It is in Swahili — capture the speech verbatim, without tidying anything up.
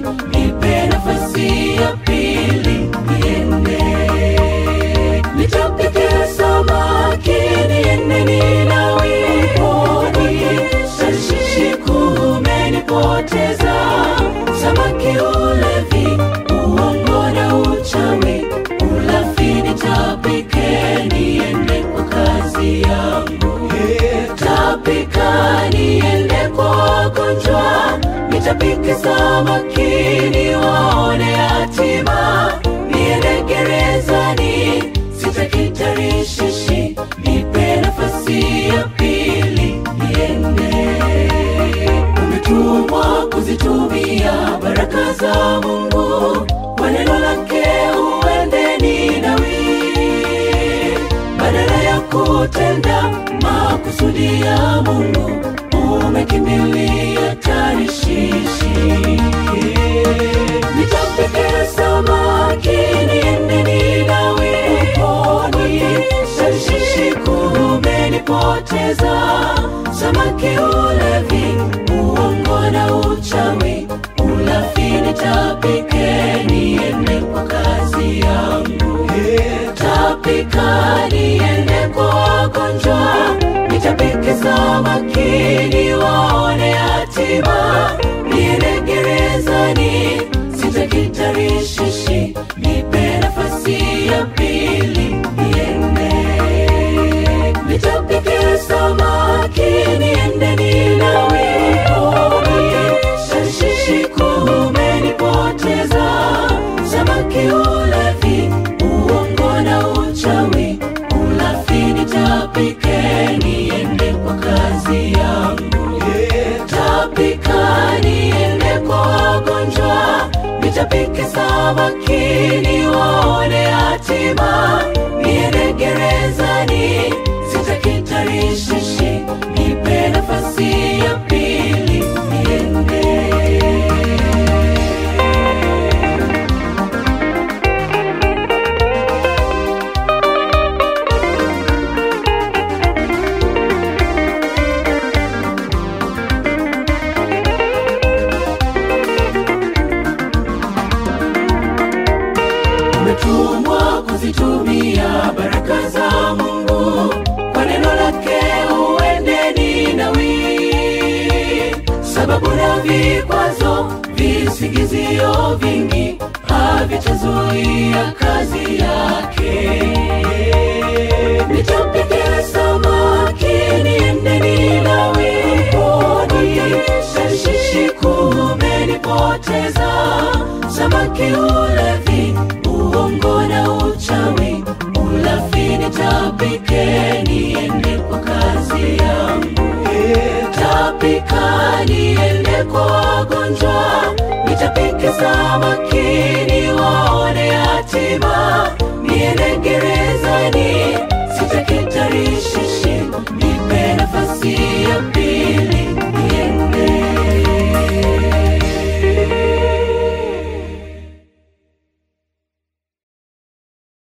nipe nafasi ya pili niende. Nitapike samaki niende Ninawi pwani, Tarshishi kumenipoteza. Samaki ulevi, uongo na uchawi, ulafi nitapike niende kwa kazi yangu. Tapika niende kwa wagonjwa, nitapike samaki niwaone yatima. Niende gerezani, sitaki Tarshishi, nipe nafasi ya pili niende. Umetumwa kuzitumia baraka za Mungu, kwa neno lake uende Ninawi, badala ya kutenda makusudi ya Mungu umekimbilia Tarshishi. Nitapike samaki niende Ninawi pwani, Tarshishi kumenipoteza. Samaki ulevi, uongo na uchawi, ulafi nitapike niende kwa kazi yangu. Tapika niende kwa wagonjwa, nitapike samaki niwaone yatima. Niende gerezani, sitaki Tarshishi, nipe nafasi ya pili niende. Nitapike samaki niende Ninawi pwani, Tarshishi kumenipoteza. Samaki ulevi, uongo na uchawi, ulafi nitapike niende kwa kazi yangu. Tapika niende kwa wagonjwa, nitapike samaki niwaone yatima. Niende gerezani, sitaki Tarshishi, nipe nafasi ya pili niende. Umetumwa kuzitumia baraka za Mungu, kwa neno lake uende Ninawi. Sababu na vikwazo, visingizio vingi havitazuia kazi yake. Nitapike samaki niende Ninawi pwani, Tarshishi kumenipoteza. Samaki ulevi, uongo na uchawi, ulafi nitapike niende kwa kazi yangu. Tapika niende kwa wagonjwa, nitapike samaki niwaone yatima. Niende gerezani,